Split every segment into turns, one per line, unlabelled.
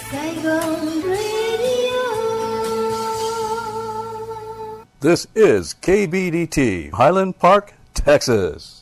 Saigon Radio.
This is KBDT, Highland Park, Texas.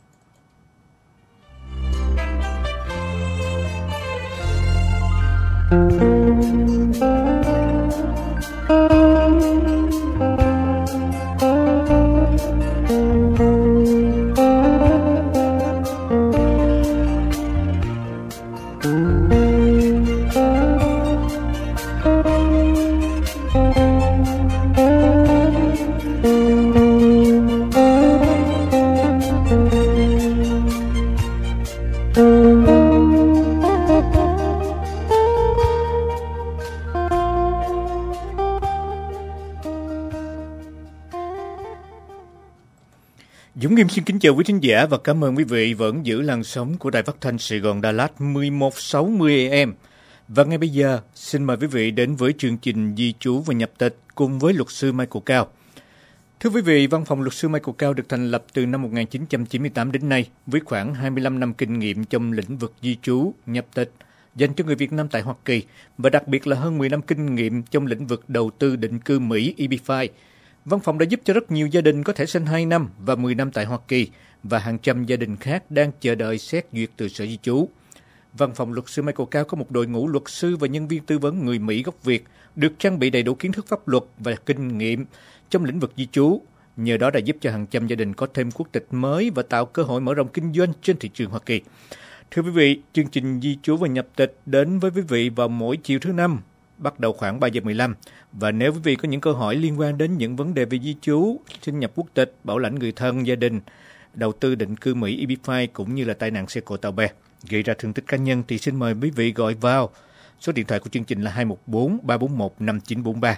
Dũng Nghiêm xin kính chào quý thính giả và cảm ơn quý vị vẫn giữ làn sóng của Đài Phát thanh Sài Gòn Đà Lạt 1160 AM. Và ngay bây giờ, xin mời quý vị đến với chương trình Di trú và nhập tịch cùng với luật sư Michael Cao. Thưa quý vị, văn phòng luật sư Michael Cao được thành lập từ năm 1998 đến nay với khoảng 25 năm kinh nghiệm trong lĩnh vực di trú, nhập tịch dành cho người Việt Nam tại Hoa Kỳ và đặc biệt là hơn 10 năm kinh nghiệm trong lĩnh vực đầu tư định cư Mỹ EB-5. Văn phòng đã giúp cho rất nhiều gia đình có thẻ xanh 2 năm và 10 năm tại Hoa Kỳ và hàng trăm gia đình khác đang chờ đợi xét duyệt từ Sở Di trú. Văn phòng luật sư Michael Cao có một đội ngũ luật sư và nhân viên tư vấn người Mỹ gốc Việt được trang bị đầy đủ kiến thức pháp luật và kinh nghiệm trong lĩnh vực di trú. Nhờ đó đã giúp cho hàng trăm gia đình có thêm quốc tịch mới và tạo cơ hội mở rộng kinh doanh trên thị trường Hoa Kỳ. Thưa quý vị, chương trình Di trú và nhập tịch đến với quý vị vào mỗi chiều thứ Năm, bắt đầu khoảng 3 giờ 15. Và nếu quý vị có những câu hỏi liên quan đến những vấn đề về di trú, xin nhập quốc tịch, bảo lãnh người thân, gia đình, đầu tư định cư Mỹ EB-5 cũng như là tai nạn xe cộ tàu bè gây ra thương tích cá nhân thì xin mời quý vị gọi vào. Số điện thoại của chương trình là 214-341-5943,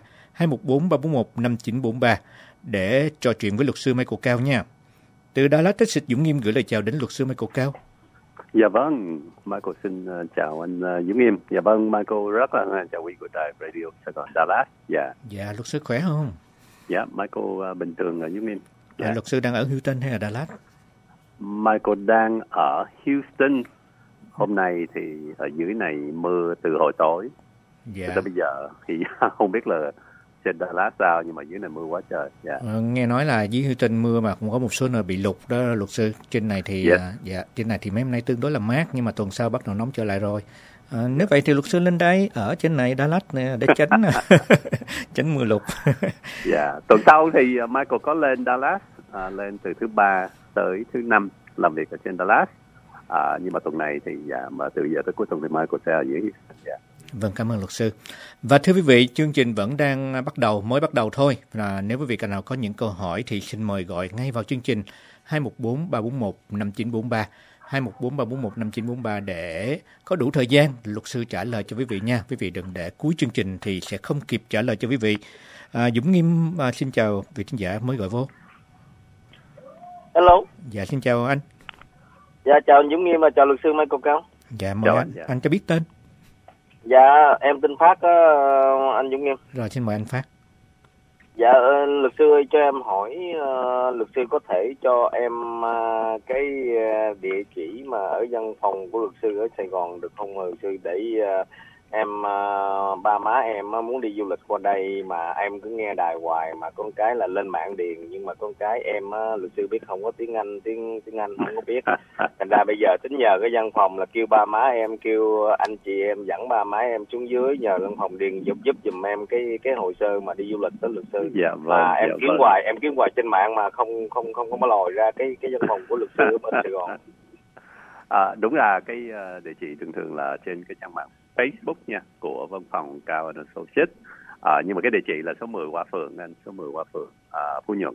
214-341-5943 để trò chuyện với luật sư Michael Cao nha. Từ Dallas, Texas, Dũng Nghiêm gửi lời chào đến luật sư Michael Cao.
Dạ vâng, Michael xin chào anh Dũng Nghiêm. Dạ vâng, Michael rất là chào quý của đài Radio Sài Gòn Dallas. Dạ.
Dạ, luật sư khỏe không?
Dạ, Michael bình thường Dũng Nghiêm. Dạ.
Luật sư đang ở Houston hay là Dallas?
Michael đang ở Houston. Hôm nay thì ở dưới này mưa từ hồi tối.
Dạ.
Tới bây giờ thì không biết là trên Dallas sao, nhưng mà dưới này mưa quá trời. Dạ.
Nghe nói là dưới Houston mưa mà cũng có một số nơi bị lụt đó luật sư. Trên này thì trên này thì mấy hôm nay tương đối là mát, nhưng mà tuần sau bắt đầu nóng trở lại rồi. Nếu vậy thì luật sư lên đây ở trên này Dallas để tránh tránh mưa lụt.
Dạ, tuần sau thì Michael có lên Dallas, lên từ thứ Ba tới thứ Năm làm việc ở trên Dallas. Nhưng mà tuần này thì mà từ giờ tới cuối tuần thì Michael sẽ ở dưới. Dạ.
Vâng, cảm ơn luật sư. Và thưa quý vị, chương trình vẫn đang mới bắt đầu thôi. Và nếu quý vị nào có những câu hỏi thì xin mời gọi ngay vào chương trình 214-341-5943, 214-341-5943 để có đủ thời gian luật sư trả lời cho quý vị nha. Quý vị đừng để cuối chương trình thì sẽ không kịp trả lời cho quý vị. Dũng Nghiêm xin chào vị khán giả mới gọi vô.
Hello.
Dạ, xin chào anh.
Dạ, chào anh Dũng Nghiêm và chào luật sư Michael Cao.
Dạ, mời anh. Anh cho biết tên.
Dạ, em tên Phát anh Dũng Nghiêm.
Rồi, xin mời anh Phát.
Dạ, luật sư ơi, cho em hỏi luật sư có thể cho em cái địa chỉ mà ở văn phòng của luật sư ở Sài Gòn được không luật sư, để em ba má em muốn đi du lịch qua đây mà em cứ nghe đài hoài, mà con cái là lên mạng điền, nhưng mà con cái em luật sư biết không có tiếng Anh, tiếng Anh không có biết. Thành ra bây giờ tính nhờ cái văn phòng là kêu ba má em, kêu anh chị em dẫn ba má em xuống dưới nhờ văn phòng điền giúp giùm em cái hồ sơ mà đi du lịch đó luật sư.
Dạ vâng.
Mà em kiếm hoài trên mạng mà không có lòi ra cái văn phòng của luật sư ở bên Sài Gòn.
Đúng là cái địa chỉ thường là trên cái trang mạng Facebook nha của văn phòng Cao and Associates. Nhưng mà cái địa chỉ là số 10 Hoa Phượng, anh, số 10 Hoa Phượng, Phú Nhuận.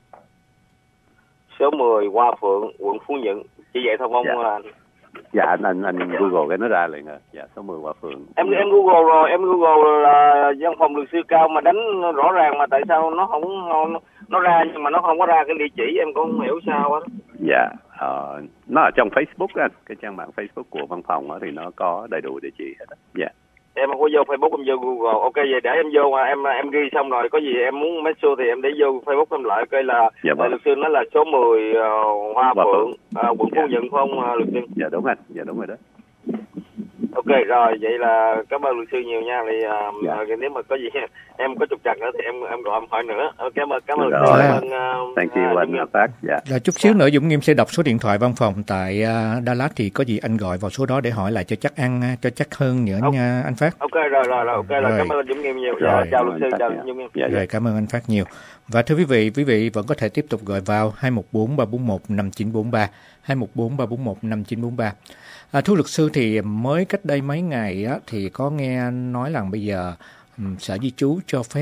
Số 10 Hoa Phượng, quận Phú Nhuận. Chỉ vậy thôi không anh?
Dạ, anh Google cái nó ra liền rồi. Dạ, số 10 Hoa Phượng.
Em Google rồi, em Google là văn phòng luật sư Cao mà đánh rõ ràng, mà tại sao nó ra nhưng mà nó không có ra cái địa chỉ, em cũng không hiểu sao á.
Dạ, nó ở trong Facebook anh, cái trang mạng Facebook của văn phòng đó thì nó có đầy đủ địa chỉ hết đó. Dạ.
Em không có vô Facebook, em vô Google. Ok, vậy để em vô mà em ghi xong rồi, có gì em muốn make sure thì em để vô Facebook em lại coi là luật sư nói là số 10 Hoa Phượng, quận Phú Nhuận phải không luật sư?
Dạ đúng anh, dạ đúng rồi đó.
Ok rồi, vậy là cảm ơn luật sư nhiều nha. Thì nếu mà có gì em có trục trặc nữa thì em gọi em hỏi nữa. Cảm ơn luật sư.
Thank you anh Phát.
Là chút xíu nữa Dũng Nghiêm sẽ đọc số điện thoại văn phòng tại Dallas, thì có gì anh gọi vào số đó để hỏi lại cho chắc hơn nữa nha anh Phát.
Ok rồi, cảm ơn Dũng Nghiêm nhiều. Chào luật sư, chào Dũng Nghiêm.
Rồi cảm ơn anh Phát nhiều. Và thưa quý vị vẫn có thể tiếp tục gọi vào 214-341-5943, 214-341-5943. Thưa luật sư, thì mới cách đây mấy ngày á, thì có nghe nói rằng bây giờ Sở Di trú cho phép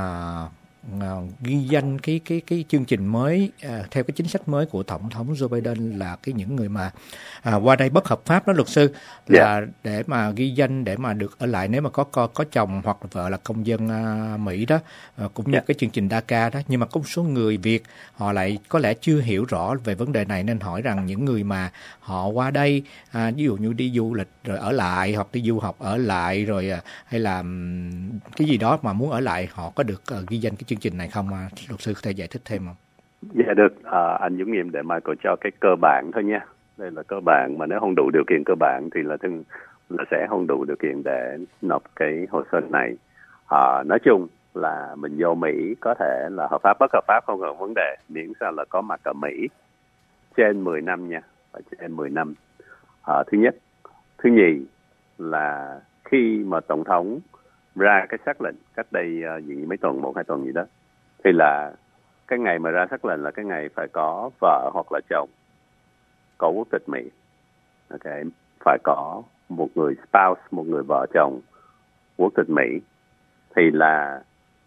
ghi danh cái chương trình mới theo cái chính sách mới của Tổng thống Joe Biden là những người mà qua đây bất hợp pháp đó luật sư, là để mà ghi danh để mà được ở lại nếu mà có chồng hoặc là vợ là công dân Mỹ đó, cũng như cái chương trình DACA đó. Nhưng mà có một số người Việt họ lại có lẽ chưa hiểu rõ về vấn đề này, nên hỏi rằng những người mà họ qua đây ví dụ như đi du lịch rồi ở lại, hoặc đi du học ở lại rồi hay là cái gì đó mà muốn ở lại, họ có được ghi danh cái chương trình này không? Luật sư có thể giải thích thêm không?
Dạ được, anh Dũng Nghiêm để Michael cho cái cơ bản thôi nha. Đây là cơ bản, mà nếu không đủ điều kiện cơ bản thì là sẽ không đủ điều kiện để nộp cái hồ sơ này. Nói chung là mình vô Mỹ có thể là hợp pháp, bất hợp pháp không có vấn đề, miễn sao là có mặt ở Mỹ trên 10 năm nha, phải trên 10 năm. Thứ nhất. Thứ nhì là khi mà Tổng thống ra cái xác lệnh cách đây mấy tuần, 1-2 tuần gì đó, thì là cái ngày mà ra xác lệnh là cái ngày phải có vợ hoặc là chồng có quốc tịch Mỹ. Ok, phải có một người spouse, một người vợ chồng quốc tịch Mỹ, thì là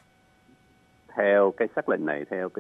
theo cái xác lệnh này, theo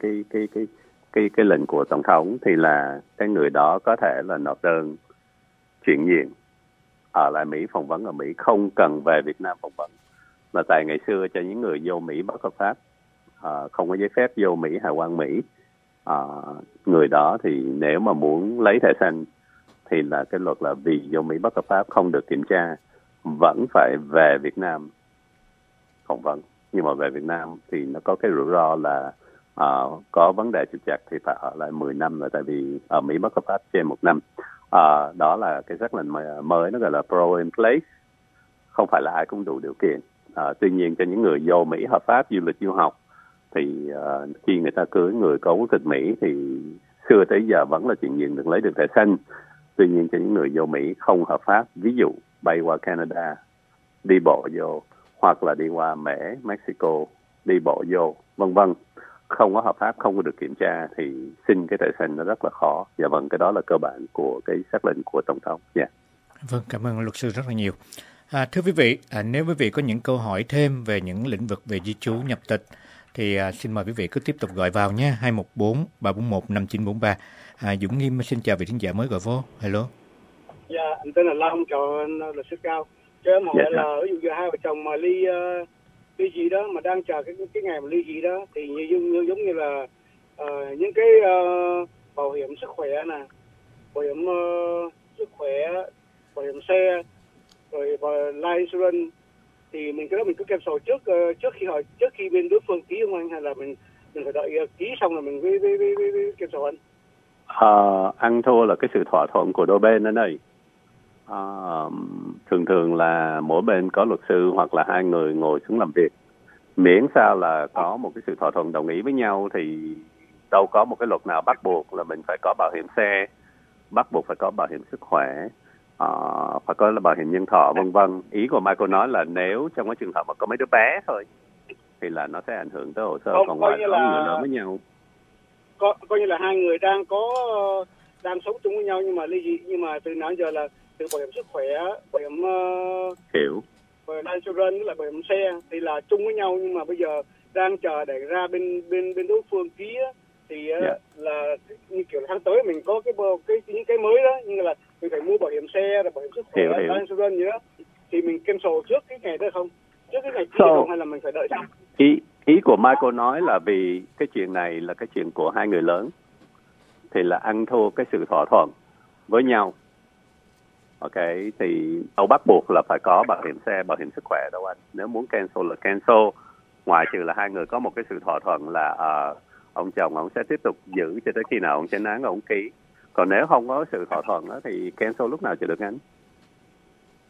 cái lệnh của Tổng thống, thì là cái người đó có thể là nộp đơn chuyển nhiệm ở lại Mỹ, phỏng vấn ở Mỹ, không cần về Việt Nam phỏng vấn. Là tại ngày xưa cho những người vô Mỹ bất hợp pháp, không có giấy phép vô Mỹ, hải quan Mỹ, người đó thì nếu mà muốn lấy thẻ xanh thì là cái luật là vì vô Mỹ bất hợp pháp không được kiểm tra, vẫn phải về Việt Nam phỏng vấn. Nhưng mà về Việt Nam thì nó có cái rủi ro là có vấn đề trục trặc thì phải ở lại 10 năm rồi, tại vì ở Mỹ bất hợp pháp trên 1 năm. Đó là cái xác lệnh mới, nó gọi là pro in place. Không phải là ai cũng đủ điều kiện. Tuy nhiên cho những người vô Mỹ hợp pháp, du lịch du học, thì khi người ta cưới người có quốc tịch Mỹ thì xưa tới giờ vẫn là chuyện diện được lấy được thẻ xanh. Tuy nhiên cho những người vô Mỹ không hợp pháp, ví dụ bay qua Canada, đi bộ vô, hoặc là đi qua Mễ, Mexico, đi bộ vô, vân vân, không có hợp pháp, không có được kiểm tra, thì xin cái thẻ xanh nó rất là khó. Dạ vâng, cái đó là cơ bản của cái xác lệnh của Tổng thống.
Vâng, cảm ơn luật sư rất là nhiều. Thưa quý vị, nếu quý vị có những câu hỏi thêm về những lĩnh vực về di trú, nhập tịch, thì xin mời quý vị cứ tiếp tục gọi vào nhé, 214-341-5943. Dũng Nghiêm xin chào vị khán giả mới gọi vô. Hello.
Dạ, anh tên là Long, chào anh luật sư Cao. Cho em hỏi là ví dụ như hai vợ chồng mà ly dị đó, mà đang chờ cái ngày mà ly dị đó, thì giống như là những cái bảo hiểm sức khỏe nè, bảo hiểm sức khỏe, bảo hiểm xe, rồi life insurance, thì cái đó mình cứ cancel trước khi bên đối phương ký không anh, hay là mình phải đợi ký xong rồi mình mới cancel anh?
Ăn thua là cái sự thỏa thuận của đôi bên ở đây. Thường là mỗi bên có luật sư hoặc là hai người ngồi xuống làm việc, miễn sao là có một cái sự thỏa thuận đồng ý với nhau, thì đâu có một cái luật nào bắt buộc là mình phải có bảo hiểm xe, bắt buộc phải có bảo hiểm sức khỏe, phải có bảo hiểm nhân thọ, vân vân. Ý của Michael nói là nếu trong cái trường hợp mà có mấy đứa bé thôi thì là nó sẽ ảnh hưởng tới hồ sơ. Còn ngoài có người lớn với nhau,
coi như là hai người đang sống chung với nhau nhưng mà ly dị, nhưng mà từ nãy giờ là từ bảo hiểm sức khỏe, bảo hiểm
hiểu,
bảo hiểm insurance với lại bảo hiểm xe thì là chung với nhau, nhưng mà bây giờ đang chờ để ra bên đối phương ký á, thì là như kiểu là tháng tới mình có những cái mới đó, như là mình phải mua bảo hiểm xe, rồi bảo hiểm sức khỏe, insurance gì đó, thì mình cancel trước cái ngày đó không? Trước cái ngày ký không, hay là mình phải đợi sau?
Ý của Michael nói là vì cái chuyện này là cái chuyện của hai người lớn, thì là ăn thua cái sự thỏa thuận với nhau. Ok, thì đâu bắt buộc là phải có bảo hiểm xe, bảo hiểm sức khỏe đâu anh. Nếu muốn cancel là cancel, ngoài trừ là hai người có một cái sự thỏa thuận là ông chồng ông sẽ tiếp tục giữ cho tới khi nào ông chán án ông ký. Còn nếu không có sự thỏa thuận đó thì cancel lúc nào cho được anh.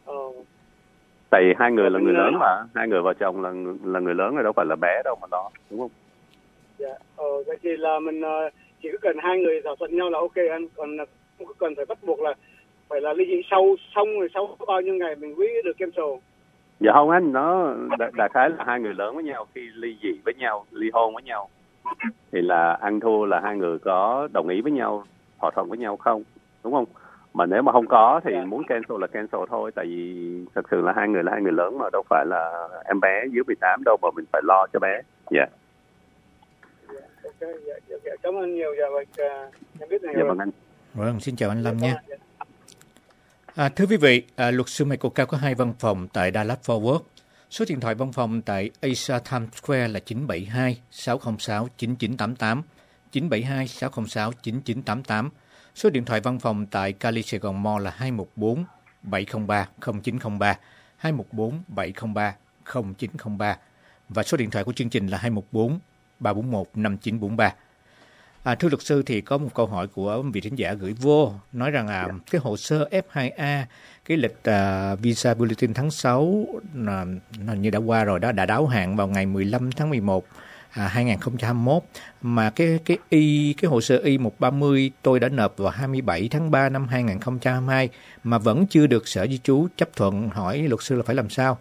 Tại vì hai người là người lớn mà, hai người vợ chồng là người lớn rồi, đâu phải là bé đâu mà lo, đúng không?
Dạ, vậy thì là mình chỉ có cần hai người thỏa thuận nhau là ok anh, còn không có cần phải bắt buộc là phải là ly dị xong rồi sau bao nhiêu ngày mình mới được cancel.
Dạ không anh, nó đại khái là hai người lớn với nhau khi ly dị với nhau, ly hôn với nhau thì là ăn thua là hai người có đồng ý với nhau, thỏa thuận với nhau không, đúng không? Mà nếu mà không có thì muốn cancel là cancel thôi, tại vì thật sự là hai người lớn mà, đâu phải là em bé dưới 18 đâu mà mình phải lo cho bé. Dạ.
Ok, dạ, cảm ơn nhiều. Dạ, em biết này.
Dạ vâng anh.
Vâng, xin chào anh Lâm nha. Thưa quý vị, luật sư Michael Cao có 2 văn phòng tại Dallas Fort Worth. Số điện thoại văn phòng tại Asia Times Square là 972-606-9988, 972-606-9988. Số điện thoại văn phòng tại Cali Sài Gòn Mall là 214-703-0903, 214-703-0903. Và số điện thoại của chương trình là 214-341-5943. Thưa luật sư, thì có một câu hỏi của vị thính giả gửi vô, nói rằng cái hồ sơ F2A, cái lịch visa bulletin tháng 6 hình như đã qua rồi đó, đã đáo hạn vào ngày 15 tháng 11 2021, mà cái hồ sơ I-130 tôi đã nộp vào 27 tháng 3 năm 2022 mà vẫn chưa được Sở Di trú chấp thuận, hỏi luật sư là phải làm sao?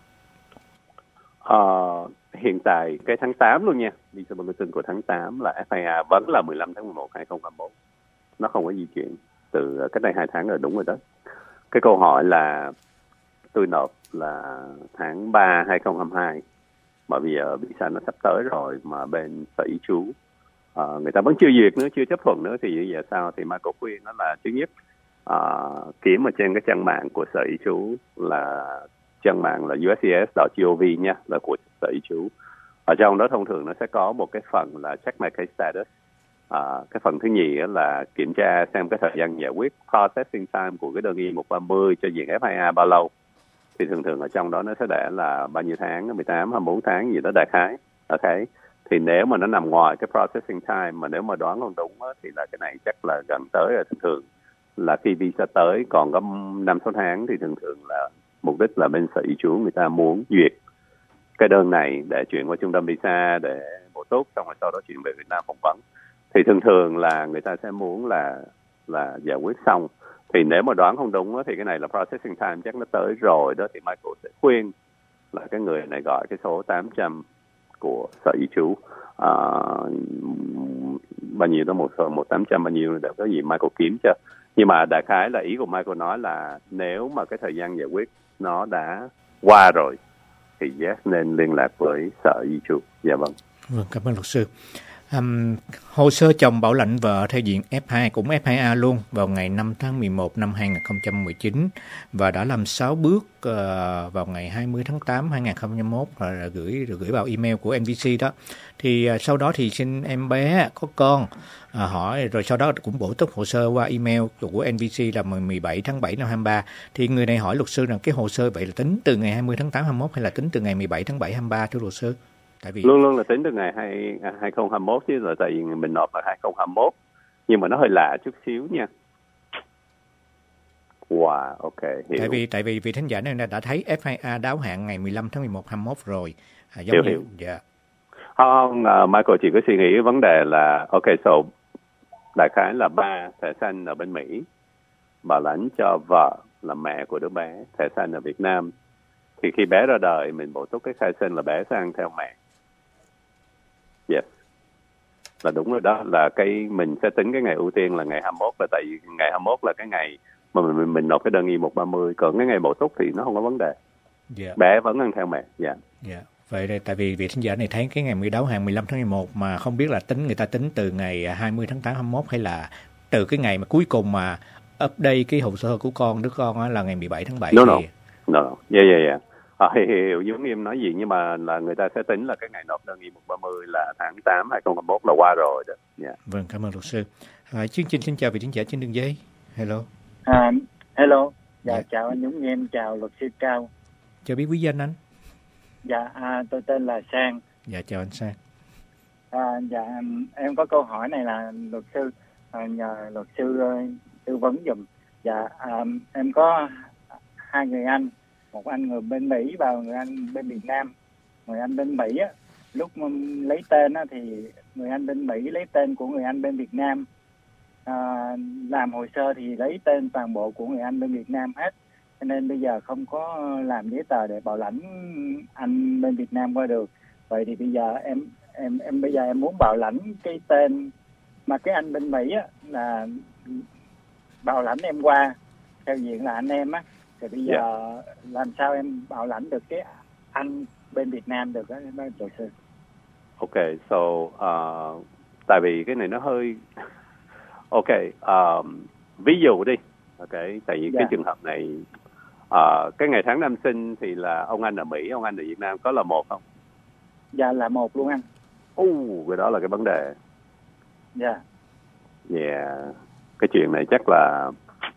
Hiện tại cái tháng 8 luôn nha, visa bulletin của tháng 8 là FIA vẫn là 15 tháng 11 2021. Nó không có di chuyển từ cách đây 2 tháng rồi, đúng rồi đó. Cái câu hỏi là tôi nộp là tháng 3 2022 mà bây giờ visa nó sắp tới rồi mà bên Sở Di trú người ta vẫn chưa duyệt nữa, chưa chấp thuận nữa, thì như vậy sao? Thì Michael khuyên nó là thứ nhất kiếm ở trên cái trang mạng của Sở Di trú, là trang mạng là uscis.gov nha, là của Sở Di trú. Ở trong đó thông thường nó sẽ có một cái phần là check my case status. Cái phần thứ nhì là kiểm tra xem cái thời gian giải quyết, processing time của cái đơn I-130 cho diện FIA bao lâu. Thì thường ở trong đó nó sẽ để là bao nhiêu tháng, 18 hay 4 tháng gì đó đại khái. Okay. Thì nếu mà nó nằm ngoài cái processing time, mà nếu mà đoán không đúng thì là cái này chắc là gần tới rồi. Thường là khi visa tới còn có 5-6 tháng thì thường là mục đích là bên Sở Di trú người ta muốn duyệt cái đơn này để chuyển qua trung tâm visa để bổ túc, xong rồi sau đó chuyển về Việt Nam phỏng vấn. Thì thường là người ta sẽ muốn là giải quyết xong. Thì nếu mà đoán không đúng thì cái này là processing time chắc nó tới rồi đó, thì Michael sẽ khuyên là cái người này gọi cái số 800 của Sở Di trú, bao nhiêu đó, 1-800 bao nhiêu để có gì Michael kiếm cho. Nhưng mà đại khái là ý của Michael nói là nếu mà cái thời gian giải quyết nó đã qua rồi thì yes, nên liên lạc với Sở Di trú. Dạ vâng.
Vâng, cảm ơn luật sư. Hồ sơ chồng bảo lãnh vợ theo diện F2 cũng F2A luôn vào ngày 5 tháng 11 năm 2019 và đã làm 6 bước vào ngày 20 tháng 8 2021 rồi gửi vào email của NVC đó. Thì sau đó thì xin em bé có con hỏi, rồi sau đó cũng bổ túc hồ sơ qua email của NVC là 17 tháng 7 năm 23. Thì người này hỏi luật sư rằng cái hồ sơ vậy là tính từ ngày 20 tháng 8 21 hay là tính từ ngày 17 tháng 7 23 thưa luật sư? Tại vì
luôn là tính từ ngày 2021 chứ, rồi tại vì mình nộp là 2021, nhưng mà nó hơi lạ chút xíu nha. Wow, ok, hiểu.
Tại vì vị thính giả này đã thấy FIA đáo hạn ngày 15 tháng 11 21 rồi. Hiểu. Dạ.
Không, Michael chỉ có suy nghĩ vấn đề là ok, so đại khái là ba thẻ xanh ở bên Mỹ, bảo lãnh cho vợ là mẹ của đứa bé, thẻ xanh ở Việt Nam. Thì khi bé ra đời mình bổ túc cái khai sinh là bé sang theo mẹ. Yes, là đúng rồi đó, là cái mình sẽ tính cái ngày ưu tiên là ngày 21, là tại vì ngày 21 là cái ngày mà mình nộp cái đơn I-130, còn cái ngày bổ túc thì nó không có vấn đề. Yeah. Bé vẫn ăn theo mẹ. Dạ.
Yeah. Vậy đây, tại vì vị thính giả này thấy cái ngày đáo hạn 15 tháng 11 mà không biết là người ta tính từ ngày 20 tháng 8 21 hay là từ cái ngày mà cuối cùng mà update cái hồ sơ của đứa con là ngày 17 tháng 7.
No. Yeah. Hiểu giống như em nói gì, nhưng mà là người ta sẽ tính là cái ngày nộp đơn I-130 là tháng 8 2021 là qua rồi đó. Yeah.
Vâng, cảm ơn luật sư. Chương trình xin chào vị thính giả trên đường dây. Hello.
Hello. Dạ, chào anh Dũng Em, chào luật sư Cao.
Cho biết quý danh anh.
Dạ, tôi tên là Sang.
Dạ, chào anh Sang.
Dạ, em có câu hỏi này là luật sư nhờ luật sư tư vấn giùm. Dạ, em có hai người Anh, một anh người bên Mỹ và người Anh bên Việt Nam. Người Anh bên Mỹ á, lúc lấy tên á, thì người Anh bên Mỹ lấy tên của người Anh bên Việt Nam, làm hồ sơ thì lấy tên toàn bộ của người Anh bên Việt Nam hết, cho nên bây giờ không có làm giấy tờ để bảo lãnh anh bên Việt Nam qua được. Vậy thì bây giờ em bây giờ em muốn bảo lãnh cái tên mà cái anh bên Mỹ á, là bảo lãnh em qua theo diện là anh em á, thì bây giờ làm sao em bảo lãnh được cái anh bên Việt Nam được đó, luật sư?
Okay, so tại vì cái này nó hơi ví dụ đi. Okay, tại vì cái trường hợp này cái ngày tháng năm sinh thì là ông anh ở Mỹ, ông anh ở Việt Nam có là một không?
Dạ là một luôn anh.
Cái đó là cái vấn đề.
Dạ.
Cái chuyện này chắc là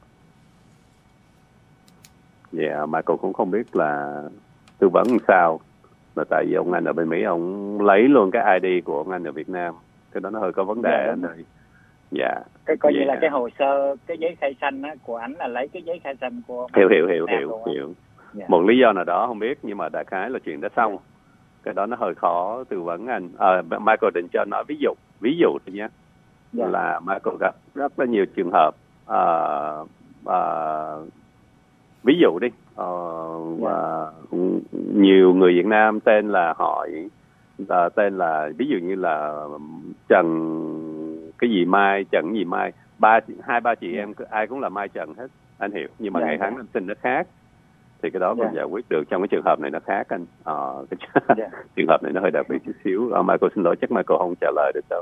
Michael cũng không biết là tư vấn làm sao. Là tại vì ông anh ở bên Mỹ, ông lấy luôn cái ID của ông anh ở Việt Nam. Cái đó nó hơi có vấn đề anh ơi.
Cái coi như là cái hồ sơ, cái giấy khai sinh á của ảnh là lấy cái giấy khai sinh của ông.
Hiểu. Một lý do nào đó không biết, nhưng mà đại khái là chuyện đã xong. Cái đó nó hơi khó tư vấn anh. Michael định cho nói ví dụ thôi nhé. Là Michael gặp rất là nhiều trường hợp, ví dụ đi, nhiều người Việt Nam tên là tên là ví dụ như là Trần cái gì Mai, Trần gì Mai, hai ba chị em ai cũng là Mai Trần hết, anh hiểu, nhưng mà ngày tháng năm sinh nó khác, thì cái đó mình giải quyết được. Trong cái trường hợp này nó khác anh. Trường hợp này nó hơi đặc biệt chút xíu. Michael xin lỗi, chắc Michael không trả lời được đâu.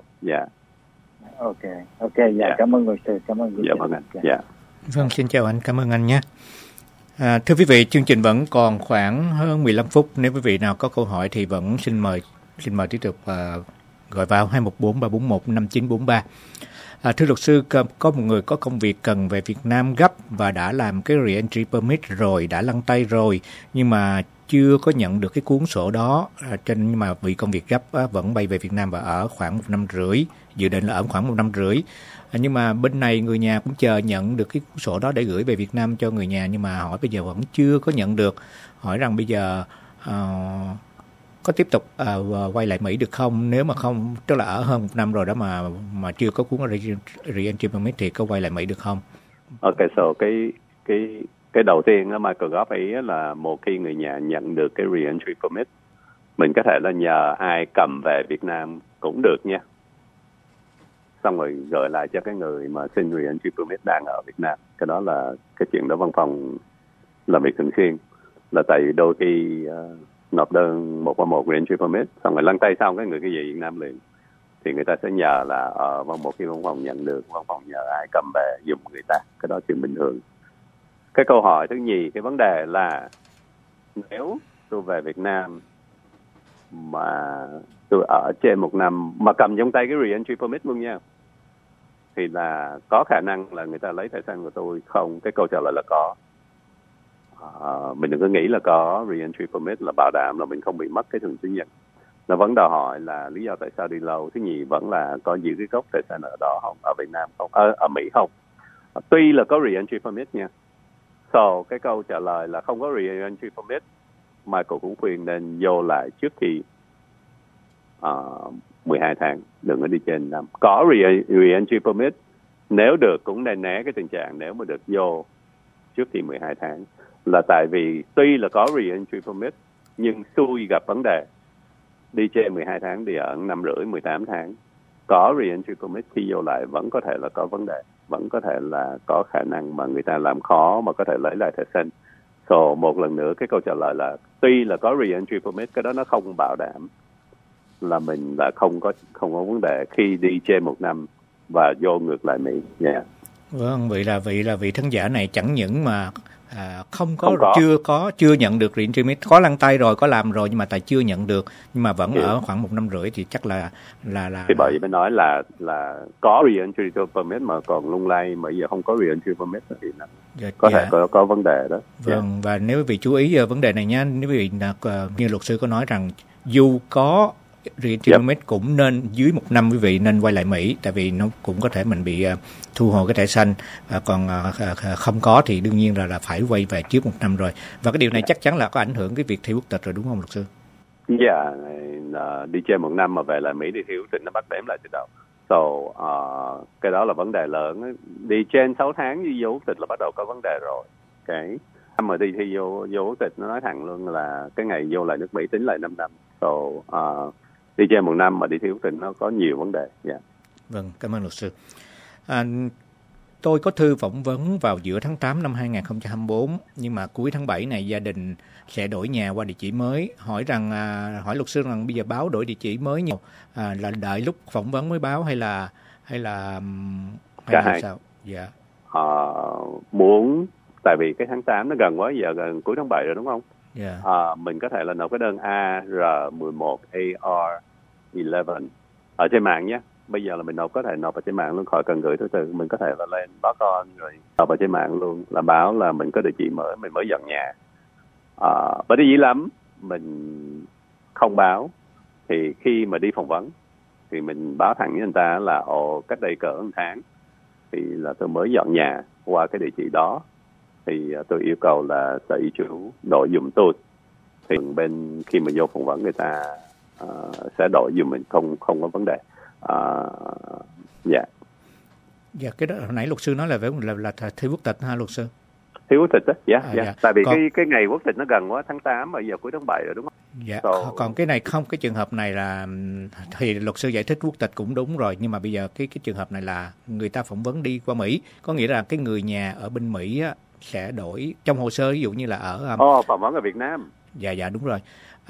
Ok, cảm ơn luật sư, cảm ơn luật sư.
Vâng anh.
Vâng, xin chào anh, cảm ơn anh nhé. Thưa quý vị, chương trình vẫn còn khoảng hơn 15 phút. Nếu quý vị nào có câu hỏi thì vẫn xin mời tiếp tục gọi vào 214-341-5943. Thưa luật sư, có một người có công việc cần về Việt Nam gấp và đã làm cái re-entry permit rồi, đã lăn tay rồi, nhưng mà chưa có nhận được cái cuốn sổ đó, nhưng mà vì công việc gấp vẫn bay về Việt Nam và ở khoảng 1 năm rưỡi, dự định là ở khoảng 1 năm rưỡi. Nhưng mà bên này người nhà cũng chờ nhận được cái cuốn sổ đó để gửi về Việt Nam cho người nhà, nhưng mà hỏi bây giờ vẫn chưa có nhận được. Hỏi rằng bây giờ có tiếp tục quay lại Mỹ được không? Nếu mà không, tức là ở hơn 1 năm rồi đó mà chưa có cuốn re-entry permit thì có quay lại Mỹ được không?
Okay, so cái đầu tiên mà Michael góp ý là một khi người nhà nhận được cái re-entry permit, mình có thể là nhờ ai cầm về Việt Nam cũng được nha. Xong rồi gửi lại cho cái người mà xin re-entry permit đang ở Việt Nam. Cái đó là cái chuyện đó văn phòng làm việc thường xuyên. Là tại vì đôi khi nộp đơn 131 re-entry permit, xong rồi lăn tay xong cái người cái gì Việt Nam liền, thì người ta sẽ nhờ là một khi văn phòng nhận được, văn phòng nhờ ai cầm về giùm người ta. Cái đó chuyện bình thường. Cái câu hỏi thứ nhì, cái vấn đề là nếu tôi về Việt Nam mà tôi ở trên 1 năm mà cầm trong tay cái re-entry permit luôn nha, thì là có khả năng là người ta lấy thẻ xanh của tôi không? Cái câu trả lời là có. Mình đừng có nghĩ là có re-entry permit là bảo đảm là mình không bị mất cái thường trú nhận. Nó vẫn đòi hỏi là lý do tại sao đi lâu. Thứ nhì vẫn là có giữ cái gốc thẻ xanh ở đó không, ở Việt Nam không, ở Mỹ không. Tuy là có re-entry permit nha. So cái câu trả lời là không có re-entry permit, Michael cũng khuyên nên vô lại trước khi 12 tháng, đừng có đi trên năm. Có re-entry permit, nếu được cũng nên né cái tình trạng nếu mà được vô trước khi 12 tháng. Là tại vì tuy là có re-entry permit nhưng xui gặp vấn đề, đi trên 12 tháng thì ở 5 rưỡi, 18 tháng. Có re-entry permit khi vô lại vẫn có thể là có vấn đề, vẫn có thể là có khả năng mà người ta làm khó mà có thể lấy lại thẻ xanh. So một lần nữa cái câu trả lời là tuy là có re-entry permit, cái đó nó không bảo đảm là mình là không có vấn đề khi đi trên 1 năm và vô ngược lại Mỹ.
Vâng, vậy là vị khán giả này chẳng những mà chưa nhận được re-entry permit, có lăn tay rồi, có làm rồi nhưng mà tại chưa nhận được, nhưng mà vẫn ở khoảng 1 năm rưỡi thì chắc là thì
bởi vì mới nói là có re-entry permit mà còn lung lay, mà giờ không có re-entry permit thì có thể có vấn đề đó.
Vâng, và nếu quý vị chú ý vấn đề này nhé, nếu quý vị như luật sư có nói rằng dù có re-entitlement cũng nên dưới 1 năm quý vị nên quay lại Mỹ, tại vì nó cũng có thể mình bị thu hồi cái thẻ xanh, còn không có thì đương nhiên là phải quay về trước 1 năm rồi. Và cái điều này chắc chắn là có ảnh hưởng cái việc thi quốc tịch rồi, đúng không luật sư?
Dạ, đi chơi 1 năm mà về lại Mỹ đi thi quốc tịch nó bắt đếm lại từ đầu. Cái đó là vấn đề lớn. Đi trên 6 tháng đi vô quốc tịch là bắt đầu có vấn đề rồi. Cái mà đi thi vô quốc tịch nó nói thẳng luôn là cái ngày vô lại nước Mỹ tính lại 5 năm. Đi chơi 1 năm mà đi thi quốc tịch nó có nhiều vấn đề. Yeah.
Vâng, cảm ơn luật sư. Tôi có thư phỏng vấn vào giữa tháng 8 năm 2024, nhưng mà cuối tháng 7 này gia đình sẽ đổi nhà qua địa chỉ mới. Hỏi luật sư rằng bây giờ báo đổi địa chỉ mới nhiều là đợi lúc phỏng vấn mới báo hay là sao? Dạ.
Muốn, tại vì cái tháng 8 nó gần quá, giờ gần cuối tháng 7 rồi đúng không?
Yeah.
Mình có thể là nộp cái đơn AR11 AR11 ở trên mạng nhé. Bây giờ là mình có thể nộp ở trên mạng luôn, khỏi cần gửi thứ tự. Mình có thể là lên báo con rồi nộp ở trên mạng luôn, là báo là mình có địa chỉ mới, mình mới dọn nhà. Bởi vì lắm mình không báo thì khi mà đi phỏng vấn thì mình báo thẳng với người ta là cách đây cỡ 1 tháng thì là tôi mới dọn nhà qua cái địa chỉ đó, thì tôi yêu cầu là sở di trú đổi giùm tôi. Thì bên khi mà vô phỏng vấn người ta sẽ đổi giùm mình, không có vấn đề. Dạ.
Dạ, cái đó hồi nãy luật sư nói là thi quốc tịch ha luật sư?
Thi quốc tịch đó, dạ. Tại vì
còn
cái ngày quốc tịch nó gần quá, tháng 8 mà giờ cuối tháng 7 rồi đúng không?
Dạ. Còn cái này không, cái trường hợp này là thì luật sư giải thích quốc tịch cũng đúng rồi, nhưng mà bây giờ cái trường hợp này là người ta phỏng vấn đi qua Mỹ, có nghĩa là cái người nhà ở bên Mỹ á, sẽ đổi trong hồ sơ, ví dụ như là ở
phỏng vấn ở Việt Nam.
Dạ đúng rồi.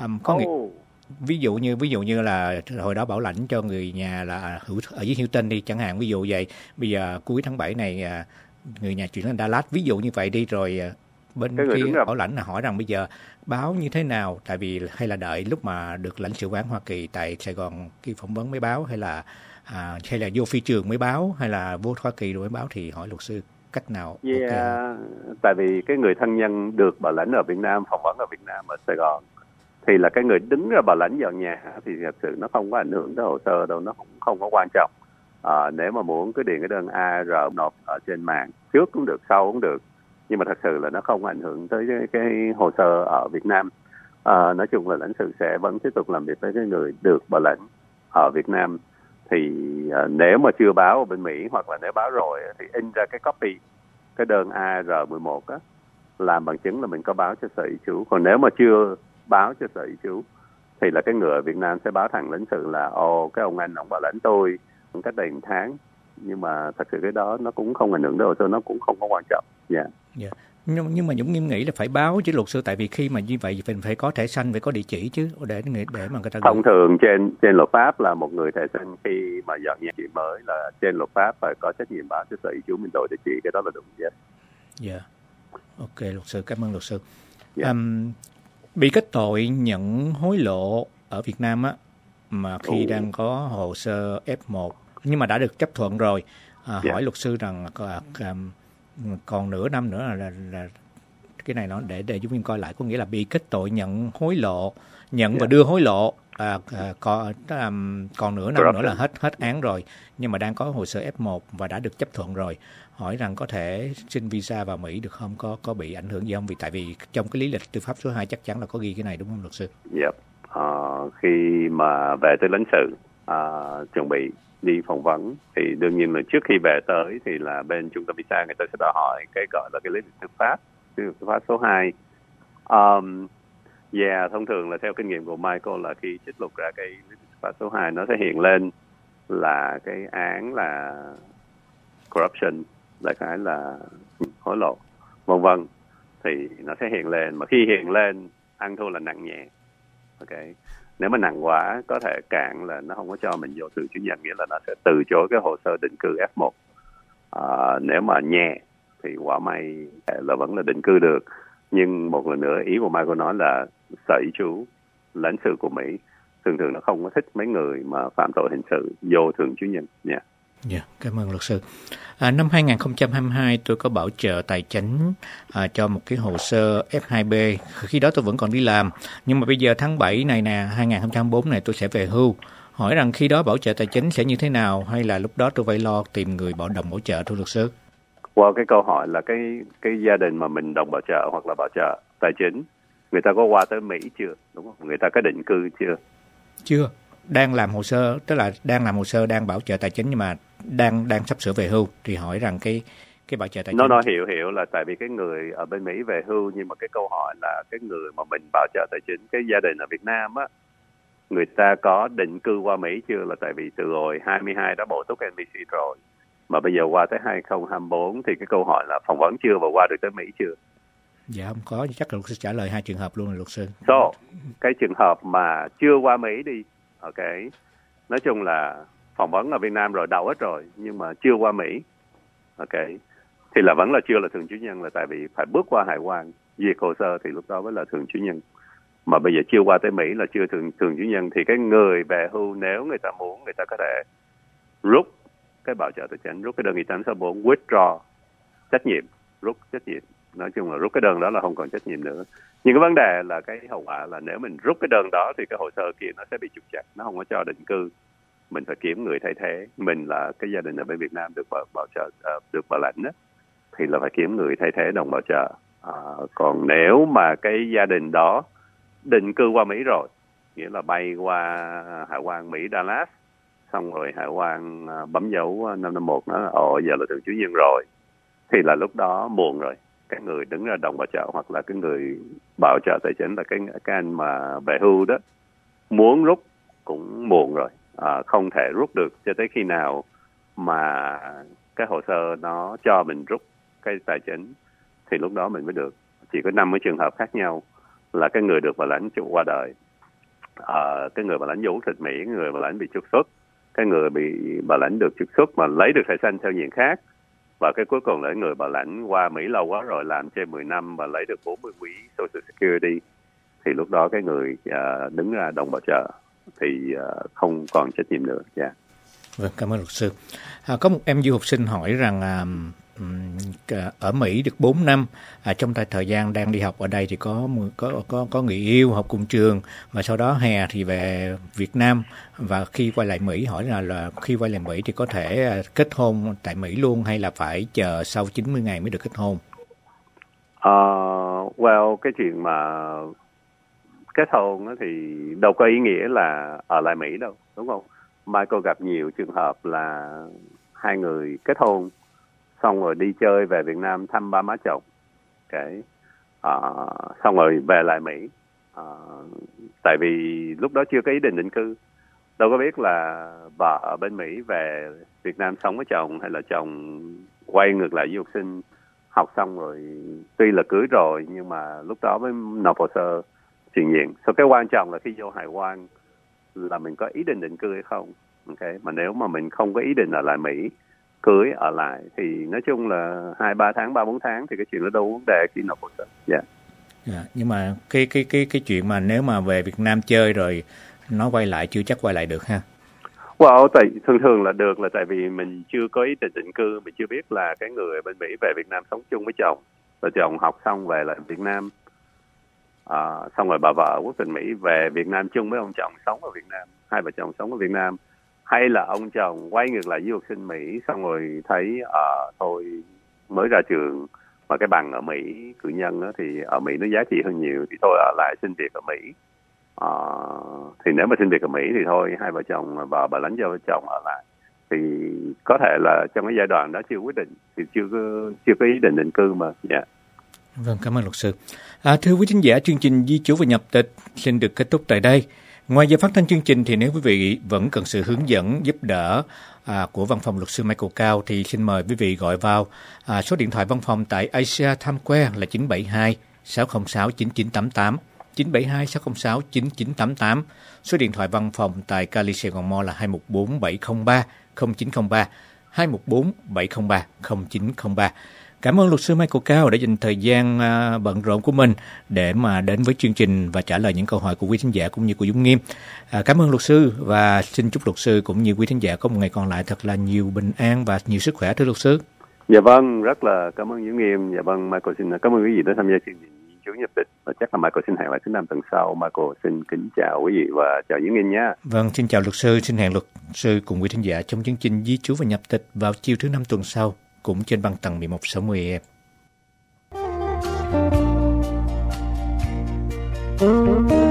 Ví dụ như là hồi đó bảo lãnh cho người nhà là ở dưới Houston đi chẳng hạn, ví dụ vậy. Bây giờ cuối tháng 7 này người nhà chuyển lên Dallas, ví dụ như vậy đi, rồi bên kia bảo lãnh là hỏi rằng bây giờ báo như thế nào, tại vì hay là đợi lúc mà được lãnh sự quán Hoa Kỳ tại Sài Gòn khi phỏng vấn mới báo, hay là vô phi trường mới báo, hay là vô Hoa Kỳ rồi mới báo, thì hỏi luật sư cách nào?
Okay. Tại vì cái người thân nhân được bảo lãnh ở Việt Nam, phỏng vấn ở Việt Nam ở Sài Gòn thì là cái người đứng ra bảo lãnh dọn nhà, thì thật sự nó không có ảnh hưởng tới hồ sơ đâu, nó không có quan trọng. Nếu mà muốn cứ điền cái đơn AR nộp ở trên mạng, trước cũng được, sau cũng được, nhưng mà thật sự là nó không ảnh hưởng tới cái hồ sơ ở Việt Nam. Nói chung là lãnh sự sẽ vẫn tiếp tục làm việc với cái người được bảo lãnh ở Việt Nam. Thì nếu mà chưa báo ở bên Mỹ, hoặc là nếu báo rồi thì in ra cái copy cái đơn AR11 á, làm bằng chứng là mình có báo cho sở di trú. Còn nếu mà chưa báo cho sở di trú thì là cái người ở Việt Nam sẽ báo thẳng lãnh sự là cái ông bảo lãnh tôi cách đây 1 tháng, nhưng mà thật sự cái đó nó cũng không ảnh hưởng đến hồ sơ, nó cũng không có quan trọng.
Yeah. Nhưng mà Dũng Nghiêm nghĩ là phải báo chứ luật sư, tại vì khi mà như vậy mình phải có thẻ xanh, phải có địa chỉ chứ, để mà người ta
thông thường trên luật pháp là một người thẻ xanh khi mà dọn nhà chỉ mới là trên luật pháp phải có trách nhiệm báo cho sở di trú mình đổi địa chỉ, cái đó là đúng.
Dạ. Ok, luật sư, cảm ơn luật sư. Bị kết tội nhận hối lộ ở Việt Nam á, mà khi đang có hồ sơ F1 nhưng mà đã được chấp thuận rồi, hỏi luật sư rằng còn nửa năm nữa là cái này nó để chúng mình coi lại, có nghĩa là bị kết tội nhận hối lộ, và đưa hối lộ, còn nửa năm nữa là hết án rồi, nhưng mà đang có hồ sơ F1 và đã được chấp thuận rồi. Hỏi rằng có thể xin visa vào Mỹ được không, có bị ảnh hưởng gì không? Vì tại vì trong cái lý lịch tư pháp số 2 chắc chắn là có ghi cái này, đúng không luật sư?
Khi mà về tới lãnh sự chuẩn bị đi phỏng vấn thì đương nhiên là trước khi về tới thì là bên trung tâm visa người ta sẽ đòi hỏi cái gọi là cái lý lịch tư pháp số 2. Thông thường là theo kinh nghiệm của Michael là khi trích lục ra cái lý lịch tư pháp số 2 nó sẽ hiện lên là cái án là corruption, đại khái là hối lộ, vân vân, thì nó sẽ hiện lên. Mà khi hiện lên ăn thua là nặng nhẹ. Ok, nếu mà nặng quá có thể cản là nó không có cho mình vô sự chứng nhận, nghĩa là nó sẽ từ chối cái hồ sơ định cư F1. Nếu mà nhẹ thì quả may là vẫn là định cư được. Nhưng một lần nữa ý của Michael nói là sở di trú, lãnh sự của Mỹ thường nó không có thích mấy người mà phạm tội hình sự vô thường chứng nhận nha.
Dạ, cảm ơn luật sư. Năm 2022 tôi có bảo trợ tài chính cho một cái hồ sơ F2B. Khi đó tôi vẫn còn đi làm, nhưng mà bây giờ tháng 7 này nè, 2024 này tôi sẽ về hưu. Hỏi rằng khi đó bảo trợ tài chính sẽ như thế nào, hay là lúc đó tôi phải lo tìm người đồng bảo trợ, thưa luật sư?
Qua cái câu hỏi là cái gia đình mà mình đồng bảo trợ hoặc là bảo trợ tài chính, người ta có qua tới Mỹ chưa, đúng không? Người ta có định cư chưa?
Chưa, đang làm hồ sơ, tức là đang làm hồ sơ, đang bảo trợ tài chính, nhưng mà đang sắp sửa về hưu. Thì hỏi rằng cái bảo trợ tài chính.
Nó hiểu là tại vì cái người ở bên Mỹ về hưu, nhưng mà cái câu hỏi là cái người mà mình bảo trợ tài chính, cái gia đình ở Việt Nam á, người ta có định cư qua Mỹ chưa? Là tại vì từ hồi 22 đã bổ túc NBC rồi, mà bây giờ qua tới 2024 thì cái câu hỏi là phỏng vấn chưa và qua được tới Mỹ chưa?
Dạ không có, chắc là luật sư trả lời hai trường hợp luôn rồi luật sư.
Cái trường hợp mà chưa qua Mỹ đi, ok, nói chung là phỏng vấn ở Việt Nam rồi, đậu hết rồi, nhưng mà chưa qua Mỹ, ok, thì là vẫn là chưa là thường trú nhân, là tại vì phải bước qua hải quan duyệt hồ sơ thì lúc đó mới là thường trú nhân. Mà bây giờ chưa qua tới Mỹ là chưa thường trú nhân, thì cái người về hưu nếu người ta muốn, người ta có thể rút cái bảo trợ tài chính, rút cái đơn nghị 864, withdraw trách nhiệm, rút trách nhiệm. Nói chung là rút cái đơn đó là không còn trách nhiệm nữa. Nhưng cái vấn đề là cái hậu quả là nếu mình rút cái đơn đó thì cái hồ sơ kia nó sẽ bị trục trặc, nó không có cho định cư. Mình phải kiếm người thay thế. Mình là cái gia đình ở bên Việt Nam được bảo trợ, được bảo lãnh đó, thì là phải kiếm người thay thế đồng bảo trợ. Còn nếu mà cái gia đình đó định cư qua Mỹ rồi, nghĩa là bay qua hải quan Mỹ Dallas, xong rồi hải quan bấm dấu 551 nó giờ là thường trú nhân rồi, thì là lúc đó muộn rồi. Cái người đứng ra đồng bảo trợ hoặc là cái người bảo trợ tài chính là cái anh mà về hưu đó, muốn rút cũng muộn rồi, không thể rút được cho tới khi nào mà cái hồ sơ nó cho mình rút cái tài chính thì lúc đó mình mới được. Chỉ có 5 cái trường hợp khác nhau là cái người được bảo lãnh qua đời, cái người bảo lãnh du tịch Mỹ, người bảo lãnh bị trục xuất, cái người bị bảo lãnh được trục xuất mà lấy được thẻ xanh theo diện khác, và cái cuối cùng là người bảo lãnh qua Mỹ lâu quá rồi, làm trên 10 năm và lấy được 40 quý Social Security, thì lúc đó cái người đứng ra đồng bảo trợ thì không còn trách nhiệm nữa. Yeah.
Vâng, cảm ơn luật sư. Có một em du học sinh hỏi rằng ở Mỹ được 4 năm, trong thời gian đang đi học ở đây thì có người yêu học cùng trường, và sau đó hè thì về Việt Nam, và khi quay lại Mỹ hỏi là khi quay lại Mỹ thì có thể kết hôn tại Mỹ luôn, hay là phải chờ sau 90 ngày mới được kết hôn?
Cái chuyện mà kết hôn thì đâu có ý nghĩa là ở lại Mỹ đâu, đúng không? Michael gặp nhiều trường hợp là hai người kết hôn xong rồi đi chơi về Việt Nam thăm ba má chồng, xong rồi về lại Mỹ, tại vì lúc đó chưa có ý định định cư, đâu có biết là vợ ở bên Mỹ về Việt Nam sống với chồng, hay là chồng quay ngược lại du học sinh học xong rồi tuy là cưới rồi nhưng mà lúc đó mới nộp hồ sơ chuyển diện. Cái quan trọng là khi vô hải quan là mình có ý định định cư hay không. Okay. Mà nếu mà mình không có ý định ở lại Mỹ, cưới ở lại thì nói chung là 2-3 tháng, 3-4 tháng thì cái chuyện đó đâu có vấn đề khi nộp hồ sơ.
Nhưng mà cái chuyện mà nếu mà về Việt Nam chơi rồi nó quay lại chưa chắc quay lại được ha.
Thường là được, là tại vì mình chưa có ý định định cư, mình chưa biết là cái người ở bên Mỹ về Việt Nam sống chung với chồng, và chồng học xong về lại Việt Nam, xong rồi bà vợ quốc tịch Mỹ về Việt Nam chung với ông chồng sống ở Việt Nam, hai vợ chồng sống ở Việt Nam, hay là ông chồng quay ngược lại du học sinh Mỹ xong rồi thấy thôi mới ra trường mà cái bằng ở Mỹ cử nhân đó, thì ở Mỹ nó giá trị hơn nhiều, thì thôi ở lại xin việc ở Mỹ. Thì nếu mà xin việc ở Mỹ thì thôi hai vợ chồng vợ bà lãnh cho vợ chồng ở lại, thì có thể là trong cái giai đoạn đó chưa quyết định, thì chưa có ý định định cư mà.
Vâng, cảm ơn luật sư. Thưa quý thính giả, chương trình Di trú và nhập tịch xin được kết thúc tại đây. Ngoài giờ phát thanh chương trình thì nếu quý vị vẫn cần sự hướng dẫn giúp đỡ của văn phòng luật sư Michael Cao thì xin mời quý vị gọi vào số điện thoại văn phòng tại Asia Times Square là 972 606 9988, 972 606 9988. Số điện thoại văn phòng tại Cali Sài Gòn Mall là 214 703 0903, 214 703 0903. Cảm ơn luật sư Michael Cao đã dành thời gian bận rộn của mình để mà đến với chương trình và trả lời những câu hỏi của quý thính giả cũng như của Dũng Nghiêm. Cảm ơn luật sư và xin chúc luật sư cũng như quý thính giả có một ngày còn lại thật là nhiều bình an và nhiều sức khỏe thưa luật sư.
Dạ vâng, rất là cảm ơn Dũng Nghiêm. Dạ vâng, Michael xin cảm ơn quý vị đã tham gia chương trình Di trú nhập tịch. Và chắc là Michael xin hẹn lại thứ 5 tuần sau. Michael xin kính chào quý vị và chào Dũng Nghiêm nha.
Vâng, xin chào luật sư, xin hẹn luật sư cùng quý thính giả trong chương trình Di trú và nhập tịch vào chiều thứ 5 tuần sau, cũng trên băng tần 1160 AM.